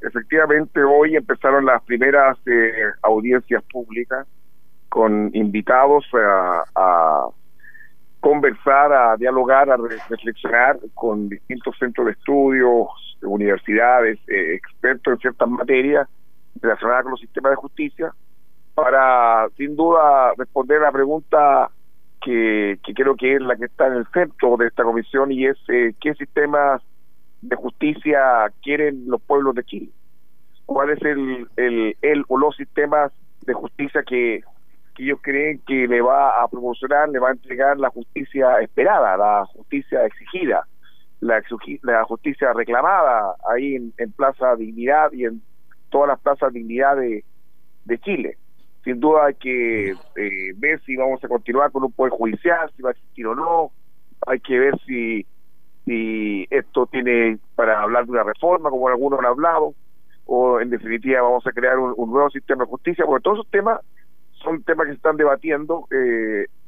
Efectivamente, hoy empezaron las primeras audiencias públicas con invitados a conversar, a dialogar, a reflexionar con distintos centros de estudios, universidades, expertos en ciertas materias relacionadas con los sistemas de justicia, para, sin duda, responder a la pregunta que creo que es la que está en el centro de esta comisión, y es ¿qué sistemas de justicia quieren los pueblos de Chile? ¿Cuál es el o los sistemas de justicia que ellos creen que le va a proporcionar, le va a entregar la justicia esperada, la justicia exigida, la justicia reclamada ahí en Plaza Dignidad y en todas las plazas Dignidad de Chile? Sin duda hay que ver si vamos a continuar con un poder judicial, si va a existir o no. Hay que ver si esto tiene para hablar de una reforma, como algunos han hablado, o en definitiva vamos a crear un nuevo sistema de justicia, porque todos esos temas son temas que se están debatiendo